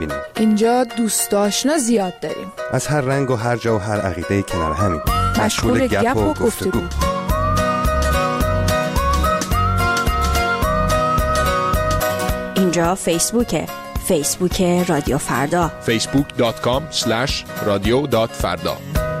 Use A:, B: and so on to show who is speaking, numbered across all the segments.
A: اینجا دوست آشنا زیاد داریم،
B: از هر رنگ و هر جا و هر عقیده کنار همین،
A: مشغول گپ و گفتگو.
C: اینجا فیسبوک رادیو فردا،
D: facebook.com/radio.farda.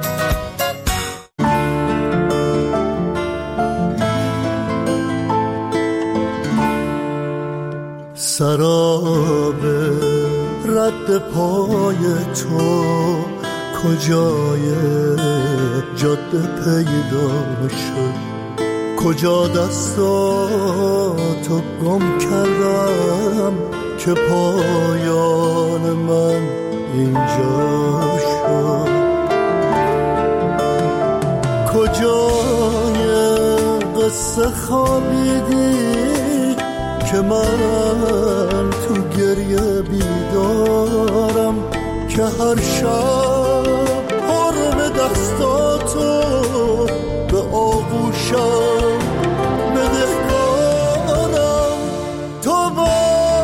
E: سراب رد پای تو کجای جاده پیدا شد، کجا دستاتو گم کردم که پایان من اینجا شد، کجای قصه خوابیدی که من تو گریه بیدارم، که هر شب حرم دستاتو به آغوشم بدهکارم، تو با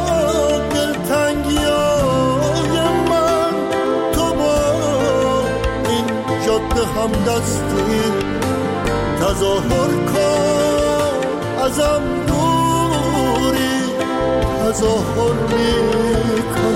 E: دلتنگیای من، تو با این جاده هم دستی تظاهر کن ازم دوری، تظاهر میکن